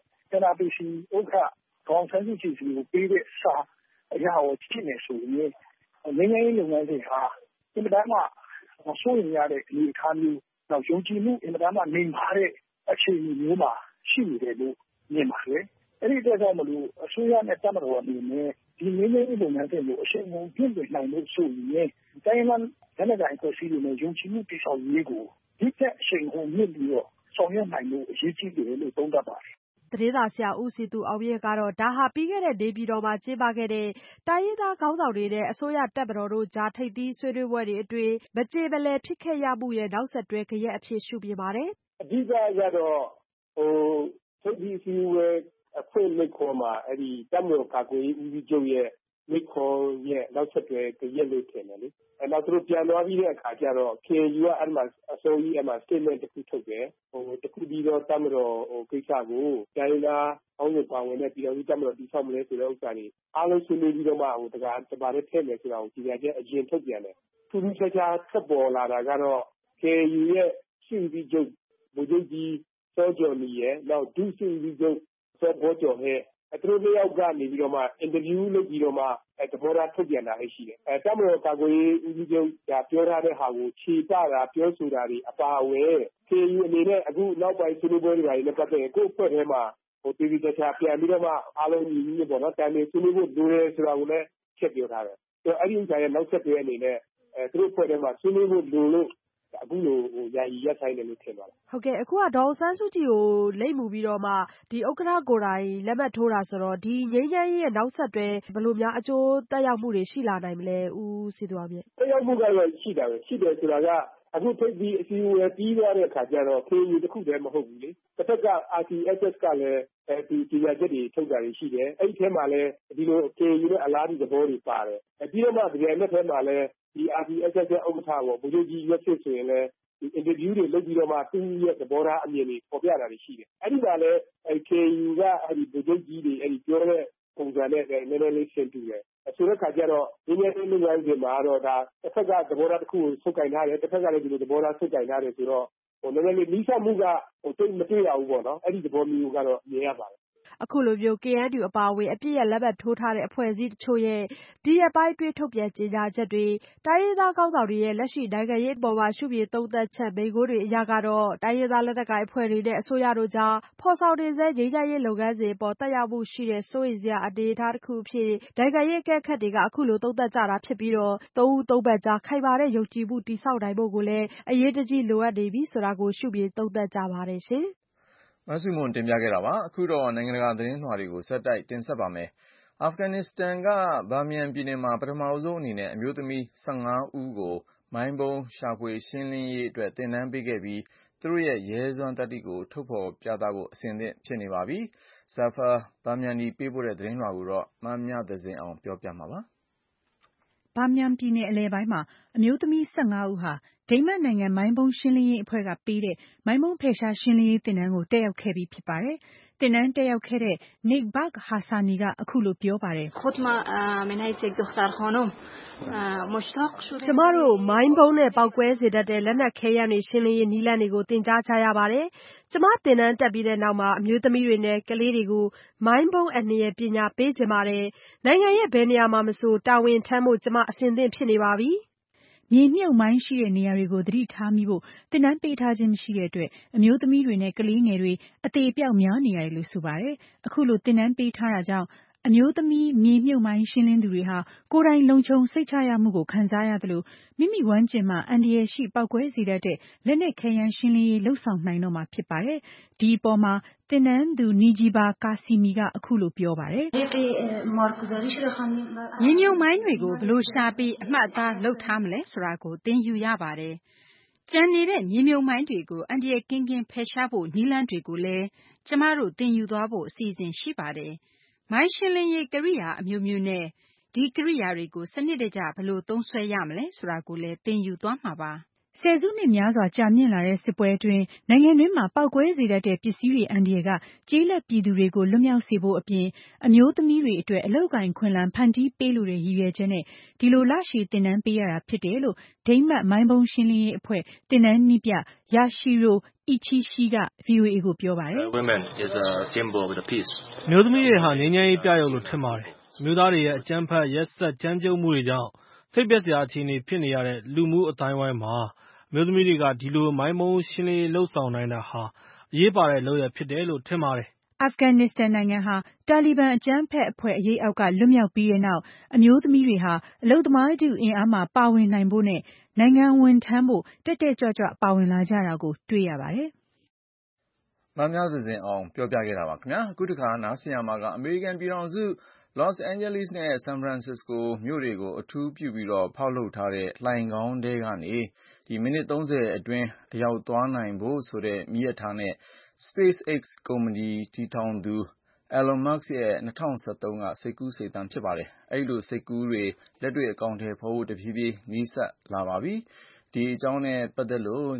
Speaker 4: N R P C ဥက္ကဋ္ဌဒေါ်အောင်ဆန်းစုကြည်စီကိုပေးတဲ့စာအရာကိုကြည့်နေဆိုရင်ငြိမ်းချမ်းရေးလုပ်ငန်းစဉ်ဟာအင်မတန်မှစိုးရိမ်ရတဲ့အနေအထားမျိုးနောက်ယုံကြည်မှုအင်မတန်မှနေပါတဲ့အခြေအနေမျိုးမှာရှိနေတယ်လို့မြင်ပါတယ်။အဲဒီအတွက်ကြောင့်မလို့အစိုးရနဲ့တပ်မတော်အနေနဲ့ဒီငြိမ်းချမ်းရေးလုပ်ငန်းစဉ်ကိုအရှိန်အဟုန်ပြည့်ပြည့်နိုင်လို့ဆိုရင်တိုင်းရင်းသားလက်နက်ကိုင်အဖွဲ့အစည်းတွေနဲ့ယုံကြည်မှုတည်ဆောက်ရေးကိုဒီတဲ့အရှိန်အဟုန်မြင့်ပြီးတော့ဆောင်ရွက်နိုင်လို့အရေးကြီးတယ်လို့သုံးသပ်ပါတယ်
Speaker 7: ။သတင်းစာဆရာဦးစည်သူအောင်မြင့်ကတော့ဒါဟာပြီးခဲ့တဲ့နေပြည်တော်မှာကျင်းပခဲ့တဲ့တိုင်းရင်းသားခေါင်းဆောင်တွေနဲ့အစိုးရတပ်မတော်တို့ကြားထိပ်သီးဆွေးနွေးပွဲတွေအတွင်းမကြေမလည်ဖြစ်ခဲ့ရမှုရဲ့နောက်ဆက်တွဲဂယက်အဖြစ်ရှုမြင်ပါတယ်
Speaker 4: ။အဓိကကတော့ဟို
Speaker 8: ထိပ်သီးအစည်းအဝေးအဖွင့်မိန့်ခွန်းမှာအဲဒီတပ်မတော်ကာကွယ်ရေးဦးစီးချုပ်ရဲ့မိန့်ခွန်းရဲ့နောက်ဆက်တွဲတရက်လို့ထင်တယ်လေ။အဲနောက်သူတို့ပြန်သွားပြီးတဲ့အခါကျတော့ ကေအန်ယူ ကအဲဒီမှာအစောကြီးအဲဒီမှာ statement တစ်ခုထုတ်တယ်။ဟိုတစ်ခုပြီးတော့တပ်မတော်ဟိုကိစ္စကိုတိုင်းရင်းသားအောင်းစုပါဝင်တဲ့ပြည်တော်စုတပ်မတော်တည်ဆောက်မလဲဆိုတဲ့ဥစ္စာတွေအားလုံးဆွေးနွေးပြီးတော့မှဟိုတကားတပါးနဲ့ထည့်မယ်ဆိုတာကိုကြီးညာချက်အရင်ထုတ်ပြန်တယ်။ထူးထူးခြားခြားဆက်ပေါ်လာတာကတော့ ကေအန်ယူ ရဲ့ရှင်းပြီးချုပ်ဗိုလ်ချုပ်ကြီးစောကျော်နီရဲ့နောက်ဒုရှင်းပြီးချုပ်စောဘောကျော်ဟဲ့သူတို့နှစ်ယောက်ကနေပြီးတော့မှအင်တာဗျူးလုပ်ပြီးတော့မှအဲသဘောထားထုတ်ပြန်တာလည်းရှိတယ်။အဲတပ်မတော်ကာကွယ်ရေးဦးစီးချုပ်ကပြောထားတဲ့ဟာကိုခြေပတာပြောဆိုတာတွေအပါအဝင် ကေအန်ယူ အနေနဲ့အခုနောက်ပိုင်းဆွေးနွေးပွဲတွေနဲ့ပတ်သက်ရင်ကိုယ့်အဖွဲ့ထဲမှာဟိုပြည်ပြည်ချာပြန်ပြီးတော့မှအားလုံးညီညီပေါ့နော်တိုင်ပင်ဆွေးနွေးဖို့လိုတယ်ဆိုတာကိုလည်းချက်ပြောထားတယ်။ဆိုတော့အဲ့ဒီဥစ္စာရဲ့နောက်ဆက်တွဲအနေနဲ့အဲသူတို့အဖွဲ့ထဲမှာဆွေးနွေးဖို့လိုလို့အခုလိုဟိုယာယီရပ်ဆိုင်တယ်လို့ထင်ပါတယ်
Speaker 7: ။ဟုတ်ကဲ့အခုကဒေါ်ဆန်းစုကြည်ကိုလိပ်မူပြီးတော့မှဒီဥက္ကဋ္ဌကိုယ်တိုင်လက်မှတ်ထိုးတာဆိုတော့ဒီငြိမ်းချမ်းရေးရဲ့နောက်ဆက်တွဲဘယ်လိုများအကျိုးသက်ရောက်မှုတွေရှိလာနိုင်မလဲဦးစည်သူအောင်မြင့်
Speaker 8: ။သက်ရောက်မှုကတော့ရှိတာပဲရှိတယ်ဆိုတာကအခုထိပ်ပြီးအစည်းအဝေးပြီးသွားတဲ့အခါကျတော့ ကေအန်ယူ တစ်ခုတည်းမဟုတ်ဘူးလေ။တစ်ဖက်က အာရ် စီ အက်စ် အက်စ် ကလည်းအဲဒီကြေညာချက်တွေထုတ်တာတွေရှိတယ်။အဲ့ဒီထဲမှာလည်းဒီလို ကေအန်ယူ နဲ့အလားတူသဘောတွေပါတယ်။ပြီးတော့မှဒီနေ့ထဲမှာလည်းဒီ အာရ် စီ အက်စ် အက်စ် ရဲ့ဥက္ကဋ္ဌပေါ့ဗိုလ်ချုပ်ကြီးရွက်ဆစ်ဆိုရင်လည်းဒီ interview တွေလုပ်ပြီးတော့မှသူ့ရဲ့သဘောထားအမြင်တွေပေါ်ပြတာတွေရှိတယ်။အဲ့ဒီမှာလည်းအဲ ကေအန်ယူ ကအဲဒီဗိုလ်ချုပ်ကြီးတွေအဲဒီပြောတဲ့ပုံစံနဲ့နည်းနည်းလေးဆင်တူတယ်။ဆိုတဲ့ခါကျတော့ငြိမ်းချမ်းရေးလုပ်ငန်းစဉ်မှာတော့ဒါတစ်ဖက်ကသဘောထားတစ်ခုကိုဆုတ်ကင်ထားတယ်တစ်ဖက်ကလည်းဒီလိုသဘောထားဆုတ်ကင်ထားတယ်ဆိုတော့ဟိုနည်းနည်းလေးနှီးစပ်မှုကဟိုတိတ်မတွေ့ရဘူးပေါ့နော်။အဲ့ဒီသဘောမျိုးကတော့မြင်ရပါတယ်
Speaker 7: အခုလိုမျိုး ကေအန်ယူ အပါအဝင်အပြစ်ရလက်မှတ်ထိုးထားတဲ့အဖွဲ့အစည်းတချို့ရဲ့ဒီရက်ပိုင်းတွင်းထုတ်ပြန်ကြေညာချက်တွေတိုင်းရင်းသားခေါင်းဆောင်တွေရဲ့လက်ရှိနိုင်ငံရေးအပေါ်မှာရှုမြင်သုံးသပ်ချက်မိန့်ခွန်းတွေအရကတော့တိုင်းရင်းသားလက်နက်ကိုင်အဖွဲ့တွေနဲ့အစိုးရတို့ကြားဖော်ဆောင်နေဆဲငြိမ်းချမ်းရေးလုပ်ငန်းစဉ်ပေါ်သက်ရောက်မှုရှိတဲ့စိုးရိမ်စရာအနေအထားတစ်ခုအဖြစ်နိုင်ငံရေးအကဲခတ်တွေကအခုလိုသုံးသပ်ကြတာဖြစ်ပြီးတော့သုံးဦးသုံးဘက်ကြားခိုင်မာတဲ့ယုံကြည်မှုတည်ဆောက်နိုင်ဖို့ကိုလည်းအရေးတကြီးလိုအပ်နေပြီဆိုတာကိုရှုမြင်သုံးသပ်ကြပါတယ်ရှင်
Speaker 2: မဆုမွန်တင်ပြခဲ့တာပါ။အခုတော့နိုင်ငံတကာသတင်းလွှာတွေကိုဆက်တိုက်တင်ဆက်ပါမယ်။အာဖဂန်နစ္စတန်ကဘာမီယန်ပြည်နယ်မှာပထမဆုံးအနေနဲ့အမျိုးသမီး၁၅ဦးကိုမိုင်းဘုံရှာဖွေရှင်းလင်းရေးအတွက်သင်တန်းပေးခဲ့ပြီးသူတို့ရဲ့ရဲစွမ်းသတ္တိကိုထုတ်ဖော်ပြသဖို့အဆင်သင့်ဖြစ်နေပါပြီ။ Zafar Bamiani ပေးပို့တဲ့သတင်းလွှာကိုတော့မမြသဇင်အောင်ပြောပြမှာပါ
Speaker 9: ။ဘာမီယန်ပြည်နယ်အလယ်ပိုင်းမှာအမျိုးသမီး၁၅ဦးဟာဒိန်းမတ်နိုင်ငံမိုင်းဘုံရှင်းလင်းရေးအဖွဲ့ကပေးတဲ့မိုင်းဘုံဖယ်ရှားရှင်းလင်းရေးသင်တန်းကိုတက်ရောက်ခဲ့ပြီးဖြစ်ပါတယ်။သင်တန်းတက်ရောက်ခဲ့တဲ့ Nikbak Hassani ကအခုလိုပြောပါတယ်။
Speaker 7: ကျမတို့မိုင်းဘုံနဲ့ပေါက်ကွဲစေတတ်တဲ့လက်နက်ခဲယမ်းတွေရှင်းလင်းရေးနည်းလမ်းတွေကိုသင်ကြားကြရပါတယ်။ကျမသင်တန်းတက်ပြီးတဲ့နောက်မှာအမျိုးသမီးတွေနဲ့ကလေးတွေကိုမိုင်းဘုံအန္တရာယ်ပညာပေးချင်ပါတယ်။နိုင်ငံရဲ့ဘယ်နေရာမှာမဆိုတာဝန်ထမ်းဖို့ကျမအဆင်သင့်ဖြစ်နေပါပြီ
Speaker 9: ။မြေမြုပ်မိုင်းရှိတဲ့နေရာတွေကိုသတိထားမိဖို့သင်တန်းပေးထားခြင်းမရှိတဲ့အတွက်အမျိုးသမီးတွေနဲ့ကလေးငယ်တွေအသေအပျောက်များနေရတယ်လို့ဆိုပါတယ်။အခုလိုသင်တန်းပေးထားတာကြောင့်အမျိုးသမီးမြေမြုပ်မိုင်းရှင်းလင်းသူတွေဟာကိုယ်တိုင်လုံခြုံစိတ်ချရမှုကိုခံစားရသလိုမိမိဝမ်းကျင်မှာအန္တရာယ်ရှိပေါက်ကွဲစေတတ်တဲ့လက်နက်ခဲယမ်းရှင်းလင်းရေးလှုပ်ဆောင်နိုင်တော့မှာဖြစ်ပါတယ်။ဒီအပေါ်မှာသင်တန်းသူ Nijiba Kasimi ကအခုလိုပြောပါတယ်။
Speaker 3: မြေမြုပ်မိုင်းတွေကိုဘယ်လိုရှာပြီးအမှတ်အသားလုပ်ထားမလဲဆိုတာကိုသင်ယူရပါတယ်။ကျန်နေတဲ့မြေမြုပ်မိုင်းတွေကိုအန္တရာယ်ကင်းကင်းဖယ်ရှားဖို့နည်းလမ်းတွေကိုလည်းကျမတို့သင်ယူသွားဖို့အစီအစဉ်ရှိပါတယ်။မိုင်းရှင်းလင်းရေးကိရိယာအမျိုးမျိုးနဲ့ဒီကိရိယာတွေကိုစနစ်တကျဘယ်လိုသုံးစွဲရမလဲဆိုတာကိုလည်းသင်ယူသွားမှာပါ။
Speaker 9: ဆယ်စုနှစ်များစွာကြာမြင့်လာတဲ့စစ်ပွဲအတွင်းနိုင်ငံတွင်းမှာပေါက်ကွဲစေတတ်တဲ့ပစ္စည်းတွေအန္တရာယ်ကကျေးလက်ပြည်သူတွေကိုလွတ်မြောက်စေဖို့အပြင်အမျိုးသမီးတွေအတွက်အလုပ်အကိုင်ခွင့်လန်းဖန်တီးပေးလိုတဲ့ရည်ရွယ်ချက်နဲ့ဒီလိုလရှည်သင်တန်းပေးရတာဖြစ်တယ်လို့ဒိန်းမတ်မိုင်းဘုံရှင်းလင်းရေးအဖွဲ့သင်တန်းနည်းပြ Yashiro Ichishi က ဗွီအိုအေ ကိုပြောပါတယ်။
Speaker 10: “အမျိုးသမီးတွေဟာငြိမ်းချမ်းရေးပြယုဂ်လို့ထင်ပါတယ်။အမျိုးသားတွေရဲ့အကြမ်းဖက်ရက်စက်ကြမ်းကြုတ်မှုတွေကြောင့်စိတ်ပျက်စရာအခြေအနေဖြစ်နေရတဲ့လူမှုအသိုင်းအဝိုင်းမှာအမျိုးသမီးတွေကဒီလိုမိုင်းဘုံရှင်းလင်းရေးလုပ်ဆောင်နိုင်တာဟာအရေးပါတဲ့လုပ်ရပ်ဖြစ်တယ်လို့ထင်ပါတယ်။ ”
Speaker 9: အာဖဂန်နစ္စတန်နိုင်ငံဟာတာလီဘန်အကြမ်းဖက်အဖွဲ့အရိပ်အောက်ကလွတ်မြောက်ပြီးတဲ့နောက်အမျိုးသမီးတွေဟာအလုပ်သမားထုအင်အားမှာပါဝင်နိုင်ဖို့နဲ့နိုင်ငံဝန်ထမ်းဖို့တက်တက်ကြွကြွပါဝင်လာကြတာကိုတွေ့ရပါတယ်
Speaker 2: ။မမြသဇင်အောင်ပြောပြခဲ့တာပါခင်ဗျာ။အခုတခါနားဆင်ရမှာကအမေရိကန်ပြည်ထောင်စုလော့စ်အိန်ဂျလိစ်နဲ့ဆန်ဖရန်စစ္စကိုမြို့တွေကိုအထူးပြုပြီးတော့ဖောက်လုပ်ထားတဲ့လှိုဏ်ခေါင်းထဲကနေဒီမိနစ်သုံးဆယ်အတွင်းအရောက်သွားနိုင်ဖို့ဆိုတဲ့မီးရထားနဲ့ SpaceX ကုမ္ပဏီတည်ထောင်သူ Elon Musk ရဲ့၂၀၁၃ကစိတ်ကူးစိတ်သန်းဖြစ်ပါတယ်။အဲဒီလိုစိတ်ကူးတွေလက်တွေ့အကောင်အထည်ဖော်ဖို့တဖြည်းဖြည်းနီးစပ်လာပါပြီ။ဒီအကြောင်းနဲ့ပတ်သက်လို့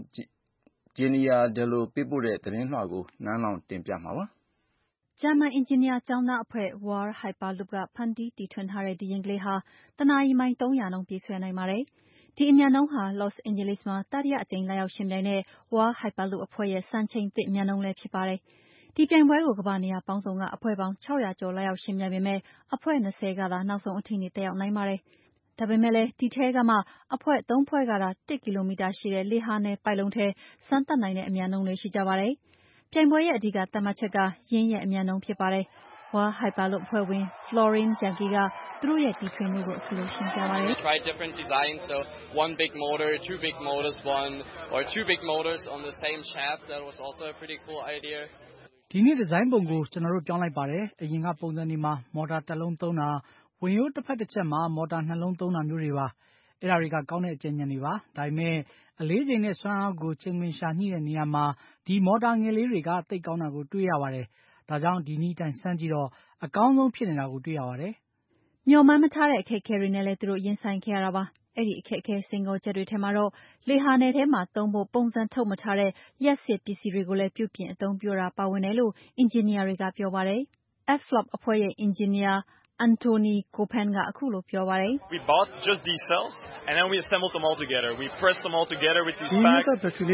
Speaker 2: Genia Dello ပေးပို့တဲ့သတင်းလွှာကိုနန်းလောင်တင်ပြမှာပါ
Speaker 3: ။ဂျာမန်အင်ဂျင်နီယာကျောင်းသားအဖွဲ့ World Hyperloop ကဖန်တီးတီထွင်ထားတဲ့ဒီယာဉ်ကလေးဟာတနာရီမိုင်သုံးရာနှုန်းပြေးဆွဲနိုင်ပါတယ်။ဒီအမြန်နှုန်းဟာ Los Angeles မှာတတိယအကြိမ်လာရောက်ယှဉ်ပြိုင်တဲ့ World Hyperloop အဖွဲ့ရဲ့စံချိန်သစ်အမြန်နှုန်းလည်းဖြစ်ပါတယ်။ဒီပြိုင်ပွဲကိုကမ္ဘာနေရာပေါင်းစုံကအဖွဲ့ပေါင်း၆ရာကျော်လာရောက်ယှဉ်ပြိုင်ပေမယ့်အဖွဲ့၂၀ကသာနောက်ဆုံးအထိတက်ရောက်နိုင်ပါတယ်။ဒါပေမဲ့လည်းဒီထဲကမှအဖွဲ့သုံးဖွဲ့ကသာတစ်ကီလိုမီတာရှိတဲ့လေဟာနယ်ပိုက်လုံးထဲစမ်းသပ်နိုင်တဲ့အမြန်နှုန်းတွေရှိကြပါတယ်။ပြိုင်ပွဲရဲ့အဓိကသတ်မှတ်ချက်ကယင်းရဲ့အမြန်နှုန်းဖြစ်ပါတယ်။ World Hyperloop အဖွဲ့ဝင် Florian Janke ကသူတို့ရဲ့တီထွင်မှုကိုအခုလိုရှင်းပြပါတယ်။
Speaker 11: We tried different designs, so one big motor, two big motors, one or two big motors on the same shaft. That was also a pretty cool idea.
Speaker 12: ဒီနေ့ဒီဇိုင်းပုံကိုကျွန်တော်တို့ပြောင်းလိုက်ပါတယ်။အရင်ကပုံစံဒီမှာမော်တာတစ်လုံးသုံးတာဝင်ရိုးတစ်ဖက်တစ်ချက်မှာမော်တာနှလုံးသုံးတာမျိုးတွေပါ။အဲ့ဒါတွေကကောင်းတဲ့အကျဉ်းဉာဏ်တွေပါ။ဒါပေမဲ့အလေးချိန်နဲ့စွမ်းအားကိုချိန်ခွင်ရှာညှိတဲ့နေရာမှာဒီမော်တာငယ်လေးတွေကသိပ်ကောင်းတာကိုတွေ့ရပါတယ်။ဒါကြောင့်ဒီနည်းတိုင်းစမ်းကြည့်တော့အကောင်းဆုံးဖြစ်နေတာကိုတွေ့ရပါတယ်
Speaker 3: ။မျှော်မှန်းမထားတဲ့အခက်အခဲတွေနဲ့လည်းသူတို့ရင်ဆိုင်ခဲ့ရတာပါ။အဲ့ဒီအခက်အခဲစိန်ခေါ်ချက်တွေထဲမှာတော့လေဟာနယ်ထဲမှာသုံးဖို့ပုံစံထုတ်မထားတဲ့ရက်စစ်ပစ္စည်းတွေကိုလည်းပြုပြင်အသုံးပြုတာပါဝင်တယ်လို့အင်ဂျင်နီယာတွေကပြောပါတယ်။ F-Flop အဖွဲ့ရဲ့အင်ဂျင်နီယာAntoni Kopan ကအခုလိုပြောပါတယ်။
Speaker 13: We bought just these cells and then we assembled them all together. We pressed them all together with these
Speaker 14: packs.
Speaker 13: We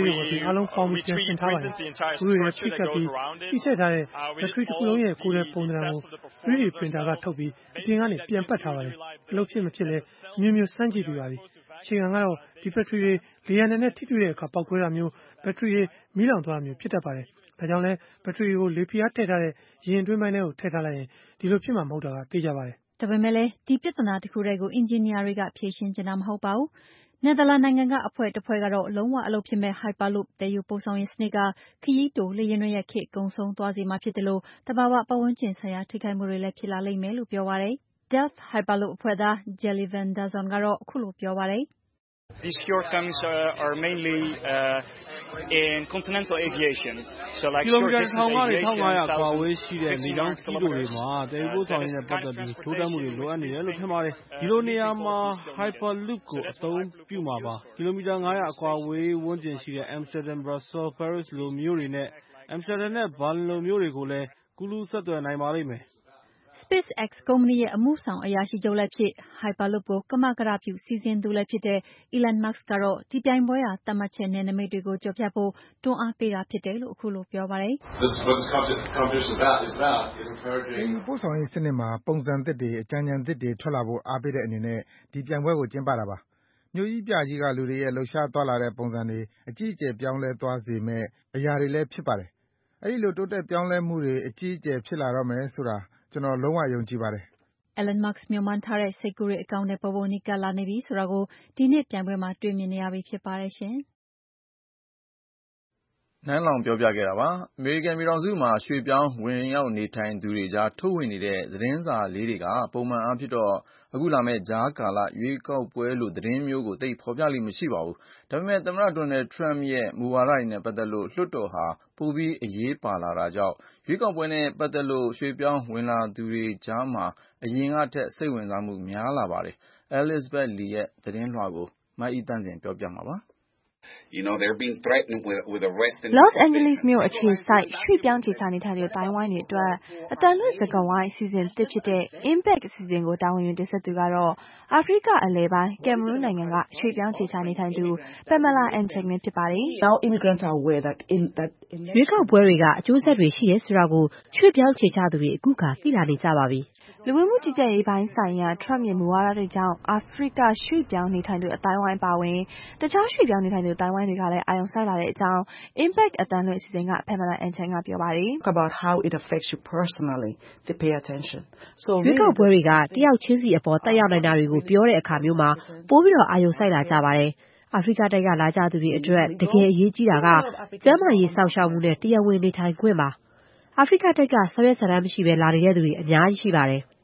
Speaker 14: we
Speaker 13: three D printed the entire structure that goes around it.
Speaker 14: Uh, we did all the tests of the performance of the cells. Basically, that gives you reliability. မျိုးမျိုးစမ်းကြည့်ပြီးပါပြီ။အချိန်ကတော့ဒီဘက်ထရီတွေလေယာဉ်နဲ့ထိတွေ့တဲ့အခါပောက်ကွဲတာမျိုးဘက်ထရီတွေမီးလောင်သွားတာမျိုးဖြစ်တတ်ပါတယ်။ဒါကြောင့်လဲဘက်ထရီကိုလေဖိအားထည့်ထားတဲ့ယာဉ်အတွင်းပိုင်းထဲကိုထည့်ထားလိုက်ရင်ဒီလိုဖြစ်မှာမဟုတ်တာကသိကြပါတယ်
Speaker 3: ။ဒါပေမဲ့လည်းဒီပြဿနာတစ်ခုတည်းကိုအင်ဂျင်နီယာတွေကဖြေရှင်းချင်တာမဟုတ်ပါဘူး။နယ်သာလန်နိုင်ငံကအဖွဲ့တစ်ဖွဲ့ကတော့လုံးဝအလုပ်ဖြစ်မဲ့ Hyperloop တည်ယူပို့ဆောင်ရေးစနစ်ကခရီးတိုလေယာဉ်တွေရဲ့ခေတ်ကုန်းဆုံးသွားစေမှာဖြစ်တယ်လို့တဘာဝပတ်ဝန်းကျင်ဆိုင်ရာထိခိုက်မှုတွေလည်းဖြစ်လာလိမ့်မယ်လို့ပြောပါတယ်။ Delft Hyperloop အဖွဲ့သား Jelle van der Zon ကတော့အခုလိုပြောပါတယ်
Speaker 13: ။ These shortcomings are, are mainly uh, in continental aviation. So like short distance aviation, thousands, fifty miles kilometers.
Speaker 10: မှာတည်ယူပို့ဆောင်ရေးနဲ့ပတ်သက်ပြီးထိုးတက်မှုတွေလိုအပ်နေတယ်လို့ထင်ပါတယ်။ဒီလိုနေရာမှာ Hyperloop ကိုအသုံးပြုမှာပါ။ကီလိုမီတာ၅ရာအကွာဝေးဝန်းကျင်ရှိတဲ့ Amsterdam, Brussels, Paris လိုမြို့တွေနဲ့ Amsterdam နဲ့ Berlin လိုမြို့တွေကိုလည်းကူးလူးဆက်သွယ်နိုင်ပါလိမ့်မယ်။
Speaker 3: SpaceX ကုမ္ပဏီရဲ့အမှုဆောင်အရာရှိချုပ်လည်းဖြစ် Hyperloop ကိုကမကထပြုစီစဉ်သူလည်းဖြစ်တဲ့ Elon Musk ကတော့ဒီပြိုင်ပွဲဟာသတ်မှတ်ချက်နယ်နိမိတ်တွေကိုကျော်ဖြတ်ဖို့တွန်းအားပေးတာဖြစ်တယ်လို့အခုလိုပြောပါတယ်။
Speaker 15: This is what this competition is about. It's about is encouraging
Speaker 16: ပို့ဆောင်ရေးစနစ်မှာပုံစံသစ်တွေအကြံဉာဏ်သစ်တွေထွက်လာဖို့အားပေးတဲ့အနေနဲ့ဒီပြိုင်ပွဲကိုကျင်းပတာပါ။မြို့ကြီးပြကြီးကလူတွေရဲ့လှုပ်ရှားသွားလာတဲ့ပုံစံတွေအကြီးအကျယ်ပြောင်းလဲသွားစေမယ့်အရာတွေလည်းဖြစ်ပါတယ်။အဲဒီလိုတိုးတက်ပြောင်းလဲမှုတွေအကြီးအကျယ်ဖြစ်လာတော့မယ်ဆိုတာကျွန်တော်လုံးဝယုံကြည်ပါတယ်
Speaker 3: ။ Elon Musk မျှော်မှန်းထားတဲ့စိတ်ကူးတွေအကောင်အထည်ပေါ်ဖို့နီးကပ်လာနေပြီဆိုတာကိုဒီနေ့ပြိုင်ပွဲမှာတွေ့မြင်နေရပြီဖြစ်ပါတယ်ရှင်။
Speaker 2: နန်းလောင်ပြောပြခဲ့တာပါ။အမေရိကန်ပြည်ထောင်စုမှာရွှေ့ပြောင်းဝင်ရောက်နေထိုင်သူတွေကြားထုတ်ဝေနေတဲ့သတင်းစာလေးတွေကပုံမှန်အားဖြင့်တော့အခုလာမယ့်ကြားကာလရွေးကောက်ပွဲလိုသတင်းမျိုးကိုသိဖော်ပြလိမ့်မရှိပါဘူး။ဒါပေမဲ့သမ္မတ Donald Trump ရဲ့မူဝါဒတွေနဲ့ပတ်သက်လို့လွှတ်တော်ဟာပိုပြီးအရေးပါလာတာကြောင့်ရွေးကောက်ပွဲနဲ့ပတ်သက်လို့ရွှေ့ပြောင်းဝင်လာသူတွေကြားမှာအရင်ကထက်စိတ်ဝင်စားမှုများလာပါတယ်။ Elizabeth Lee ရဲ့သတင်းလွှာကိုမအိသန့်စင်ပြောပြမှာပါ။
Speaker 17: You know, they're being threatened with with arrest in
Speaker 18: Los Angeles မြို့အခြေစိုက်ရွှေ့ပြောင်းခြေချနေထိုင်တဲ့တိုင်းဝိုင်းတွေအတွက်အတန်လွင့်စကားဝိုင်းအစီအစဉ်တစ်ဖြစ်တဲ့ Impact အစီအစဉ်ကိုတာဝန်ယူတင်ဆက်သူကတော့အာဖရိကအလယ်ပိုင်းကင်မရူးနိုင်ငံကရွှေ့ပြောင်းခြေချနေထိုင်သူ Pamela Anchagman ဖြစ်ပါတယ်။
Speaker 19: Now immigrants are aware that in that
Speaker 20: ရွေးကောက်ပွဲတွေကအကျိုးဆက်တွေရှိရဲဆိုတာကိုရွှေ့ပြောင်းခြေချသူတွေအခုကသိလာနေကြပါပြီ
Speaker 18: လူဝင်မှုကြီးကြပ်ရေးပိုင်းဆိုင်ရာ Trump ရဲ့မူဝါဒတွေကြောင့်အာဖရိကရွှေ့ပြောင်းနေထိုင်သူအတိုင်းဝိုင်းပါဝင်တခြားရွှေ့ပြောင်းနေထိုင်သူအတိုင်းဝိုင်းတွေကလည်းအာရုံစိုက်လာတဲ့အကြောင်း Impact အတန်လွင့်အစီအစဉ်က Pamela Anchagman ကပြောပါတယ်
Speaker 19: about how it affects you personally to pay attention.
Speaker 20: So ရွေးကောက်ပွဲတွေကတယောက်ချင်းစီအပေါ်တက်ရောက်နိုင်တာတွေကိုပြောတဲ့အခါမျိုးမှာပိုပြီးတော့အာရုံစိုက်လာကြပါတယ်အာဖရိကတိုက်ကလာကြသူတွေအတွက်တကယ်အရေးကြီးတာကကျန်းမာရေးစောင့်ရှောက်မှုနဲ့တရားဝင်နေထိုင်ခွင့်ပါအာဖရိကတိုက်ကဆောက်ရွက်စာတမ်းမရှိဘဲလာနေတဲ့သူတွေအများကြီးရှိပါတယ်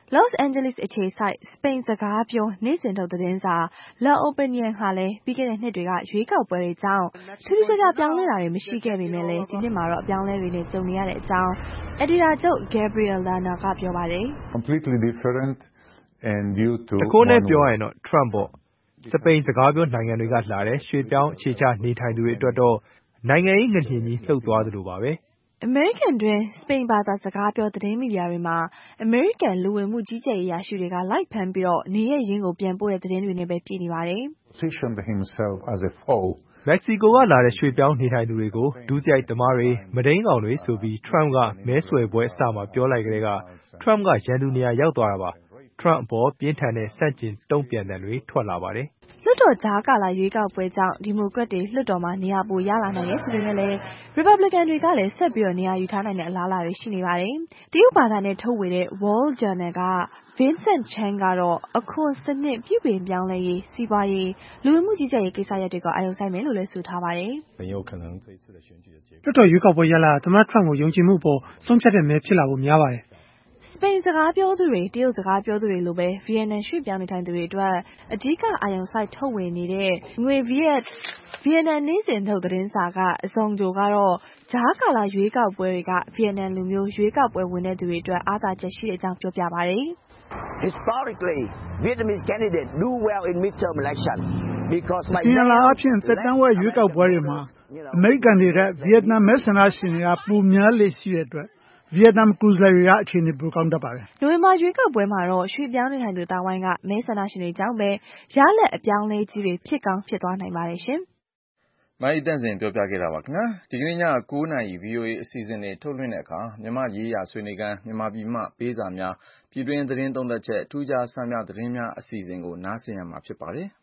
Speaker 18: Los Angeles အခြေစိုက်စပိန်စကားပြောနေ့စဉ်ထုတ်သတင်းစာ La Opinion ဟာလည်းပြီးခဲ့တဲ့နှစ်တွေကရွေးကောက်ပွဲတွေကြောင့်ထူးထူးခြားခြားပြောင်းလဲတာတွေမရှိခဲ့ပေမဲ့လည်းဒီနှစ်မှာတော့အပြောင်းလဲတွေနဲ့ကြုံနေရတဲ့အကြောင်း Editor ချုပ် Gabriel Lerner ကပြောပါတယ်
Speaker 21: Completely different and due to
Speaker 22: တခုနဲ့ပြောရရင်တော့ Trump ပေါ့စပိန်စကားပြောနိုင်ငံတွေကလာတဲ့ရွှေ့ပြောင်းအခြေချနေထိုင်သူတွေအတွက်တော့နိုင်ငံရေးငလျင်ကြီးလှုပ်သွားသလိုပါပဲ
Speaker 18: အမေရိကန်တွင်စပိန်ဘာသာစကားပြောသတင်းမီဒီယာတွေမှာအမေရိကန်လူဝင်မှုကြီးကြပ်ရေးရာရှိတွေကလိုက်ဖမ်းပြီးတော့နေရရင်းကိုပြန်ပို့တဲ့သတင်းတွေနဲ့ပဲပြည်နေပါတယ်
Speaker 21: positioned himself as a foe
Speaker 22: မက္ကဆီကိုကလာတဲ့ရွှေ့ပြောင်းနေထိုင်သူတွေကိုဒုစရိုက်သမားတွေမဒိန်းကောင်တွေဆိုပြီး Trump ကမဲဆွယ်ပွဲအစမှာပြောလိုက်ကြတဲ့က Trump ကရန်သူနေရာရောက်သွားတာပါ Trump အပေါ်ပြင်းထန်တဲ့ဆန့်ကျင်တုံ့ပြန်တဲ့တွေထွက်လာပါတယ်
Speaker 18: လွှတ်တော်ကြားကာလရွေးကောက်ပွဲကြောင့်ဒီမိုကရက်တွေလွှတ်တော်မှာနေရာပိုရလာနိုင်ရဲ့ဆိုပေမဲ့လည်း Republican တွေကလည်းဆက်ပြီးတော့နေရာယူထားနိုင်တဲ့အလားအလာတွေရှိနေပါတယ်။တရုတ်ဘာသာနဲ့ထုတ်ဝေတဲ့ Wall Journal က Vincent Chen ကတော့အခွန်စနစ်ပြုပြင်ပြောင်းလဲရေးစီးပွားရေးလူဝင်မှုကြီးကြပ်ရေးကိစ္စရပ်တွေကအာရုံစိုက်မယ်လို့လည်းဆိုထားပါတယ်
Speaker 14: ။လွှတ်တော်ရွေးကောက်ပွဲရလာသမ္မတ Trump ကိုယုံကြည်မှုအပေါ်ဆုံးဖြတ်တဲ့မဲဖြစ်လာဖို့များပါတယ်
Speaker 18: စပိန်စကားပြောသူတွေတရုတ်စကားပြောသူတွေလိုပဲဗီယက်နမ်ရွှေ့ပြောင်းနေထိုင်သူတွေအတွက်အဓိကအာရုံစိုက်ထုတ်ဝေနေတဲ့ငွေဗီယက်ဗီယက်နမ်နေ့စဉ်ထုတ်သတင်းစာကအစုံကြိုကတော့ဂျားကာလာရွေးကောက်ပွဲတွေကဗီယက်နမ်လူမျိုးရွေးကောက်ပွဲဝင်တဲ့သူတွေအတွက်အားသာချက်ရှိတဲ့အကြောင်းပြောပြပါတယ်
Speaker 23: Historically, Vietnamese candidates do well in midterm election because
Speaker 24: စီရင်လာအဖြစ်သက်တမ်းဝဲရွေးကောက်ပွဲတွေမှာအမေရိကန်တွေကဗီယက်နမ်မဲဆန္ဒရှင်တွေကပုံများလေရှိတဲ့အတွက်ဗီယက်နမ်ကူဇလရီကအခြေအနေပိုကောင်းတတ်ပါတယ်
Speaker 18: ။နိုဝင်ဘာရွေးကောက်ပွဲမှာတော့ရွှေ့ပြောင်းနေထိုင်သူတာဝိုင်းကမဲဆန္ဒရှင်တွေကြောင့်ပဲရလက်အပြောင်းလဲကြီးတွေဖြစ်ကောင်းဖြစ်သွားနိုင်ပါတယ်ရှင်
Speaker 2: ။မအီတန့်စင်ပြောပြခဲ့တာပါခင်ဗျာ။ဒီကနေ့ည၉နာရီ ဗွီအိုအေ အစီအစဉ်တွေထုတ်လွှင့်တဲ့အခါမြန်မာရေးရာဆွေးနွေးခန်းမြန်မာပြည်မှပေးစာများပြည်တွင်းသတင်းသုံးသပ်ချက်ထူးခြားဆန်းများသတင်းများအစီအစဉ်ကိုနားဆင်ရမှာဖြစ်ပါတယ်။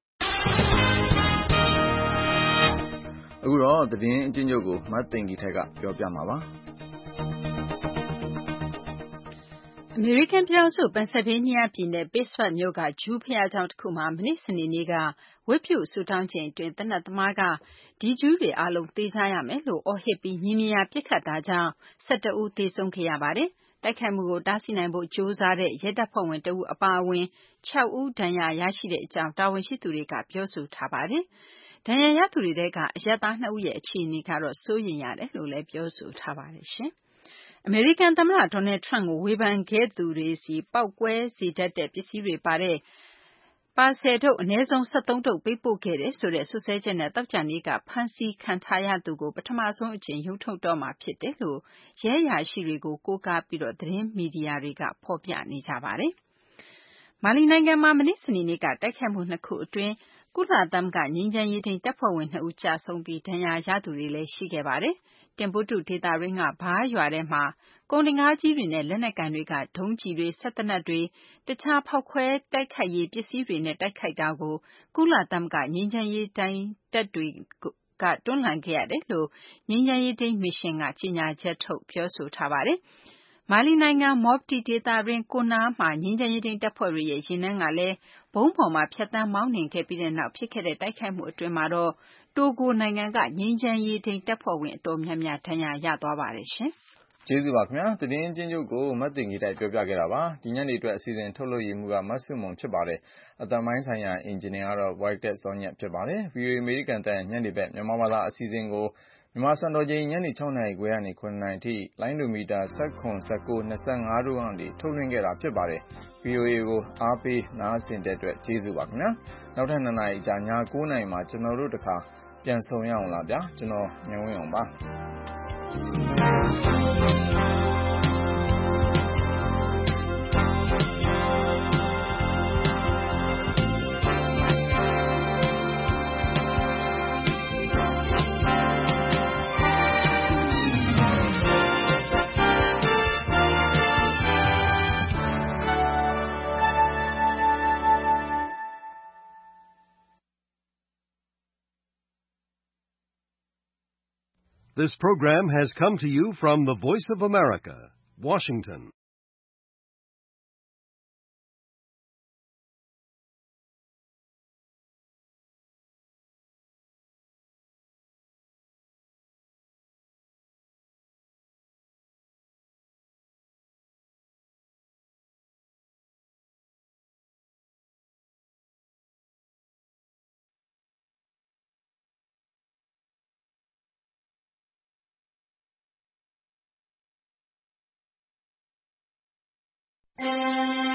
Speaker 2: အခုတော့သတင်းအကျဉ်းချုပ်ကိုမတ်သိင်္ဂီထိုက်ကပြောပြမှာပါ။
Speaker 3: အမေရိကန်ပြည်ထောင်စုပန်ဆယ်ဗေးနီးယားပြည်နယ်ပေးစဖတ်မြို့ကဂျူးဘုရားကျောင်းတစ်ခုမှာမနေ့စနေနေ့ကဝတ်ပြုဆုတောင်းချိန်အတွင်းသေနတ်သမားကဒီဂျူးတွေအားလုံးသေကြရမယ်လို့အော်ဟစ်ပြီးမြင်းမြရာပစ်ခတ်တာကြောင့်၁၁ဦးသေဆုံးခဲ့ရပါတယ်။တိုက်ခိုက်မှုကိုတားဆီးနိုင်ဖို့ကြိုးစားတဲ့ရဲတပ်ဖွဲ့ဝင်တဦးအပါအဝင်၆ဦးဒဏ်ရာရရှိတဲ့အကြောင်းတာဝန်ရှိသူတွေကပြောဆိုထားပါတယ်။ဒဏ်ရာရသူတွေထဲကအရပ်သားနှစ်ဦးရဲ့အခြေအနေကတော့စိုးရိမ်ရတယ်လို့လည်းပြောဆိုထားပါတယ်ရှင်။အမေရိကန်သမ္မတဒေါ်နယ်ထရန့်ကိုဝေဖန်ခဲ့သူတွေစီပောက်ကွဲစေတတ်တဲ့ပစ္စည်းတွေပါတဲ့ပါဆယ်ထုတ်အနည်းဆုံး၁၃ထုတ်ပေးပို့ခဲ့တယ်ဆိုတဲ့ဆွဆွဲချက်နဲ့တောက်ကြနေ့ကဖမ်းဆီးခံထားရသူကိုပထမဆုံးအချိန်ရုံထုတ်တော့မှာဖြစ်တယ်လို့ရဲရရှိတွေကိုကိုးကားပြီးတော့သတင်းမီဒီယာတွေကဖော်ပြနေကြပါတယ်။မာလီနိုင်ငံမှာမနေ့စနေနေ့ကတိုက်ခိုက်မှုနှစ်ခုအတွင်းကုလသမဂ္ဂငြိမ်းချမ်းရေးထိန်းတပ်ဖွဲ့ဝင်နှစ်ဦးကြာဆုံးပြီးဒဏ်ရာရသူတွေလည်းရှိခဲ့ပါတယ်။တင်ပုတုဒေသရင်းကဘားရွာထဲမှာကုန်တင်ကားကြီးတွေနဲ့လက်နက်ကန်တွေကဒုံးကျည်တွေဆက်တနက်တွေတခြားဖောက်ခွဲတိုက်ခိုက်ရေးပစ္စည်းတွေနဲ့တိုက်ခိုက်တာကိုကုလသမဂ္ဂငြိမ်းချမ်းရေးတိုင်းတပ်တွေကတွန်းလှန်ခဲ့ရတယ်လို့ငြိမ်းချမ်းရေးထိန်းမစ်ရှင်ကကြေညာချက်ထုတ်ပြောဆိုထားပါတယ်။မာလီနိုင်ငံမော်ပတီဒေသရင်းကိုနားမှာငြိမ်းချမ်းရေးထိန်းတပ်ဖွဲ့တွေရဲ့ရင်နှန်းကလည်းဘုံပေါ်မှာဖြတ်တန်းမောင်းနှင်ခဲ့ပြီးတဲ့နောက်ဖြစ်ခဲ့တဲ့တိုက်ခိုက်မှုအတွင်းမှာတော့တိုဂိုနိုင်ငံကငြိမ်းချမ်းရေးထိန်းတပ်ဖွဲ့ဝင်အတော်များများဒဏ်ရာရသွားပါတယ်ရှင်
Speaker 2: ။ကျေးဇူးပါခင်ဗျာ။သတင်းအကျဉ်းချုပ်ကိုမတ်တင်ကြီးတိုက်ပြောပြခဲ့တာပါ။ဒီညနေအတွက်အစီအစဉ်ထုတ်လွှင့်ရမှုကမတ်စုမွန်ဖြစ်ပါတယ်။အသံပိုင်းဆိုင်ရာအင်ဂျင်နီယာကတော့ White စောညက်ဖြစ်ပါတယ်။ ဗွီအိုအေအမေရိကန်တန်ညနေဘက်မြန်မာဘာသာအစီအစဉ်ကိုမြန်မာစံတော်ချိန်ညနေ၆နာရီခွဲကနေ၇နာရီထိလိုင်းဒိုမီတာ၁၇ ၁၉ ၂၅တို့ကနေထုတ်လွှင့်ခဲ့တာဖြစ်ပါတယ်။ ဗွီအိုအေကိုအားပေးနားဆင်တဲ့အတွက်ကျေးဇူးပါခင်ဗျာ။နောက်ထပ်၂နာရီကြာည၉နာရီမှာကျွန်တော်တို့တခါပြန်ဆုံရအောင်လားဗျာ။ကျွန်တော်ဉာဏ်ဝင်းအောင်ပါ။
Speaker 25: This program has come to you from the Voice of America, Washington.
Speaker 3: ။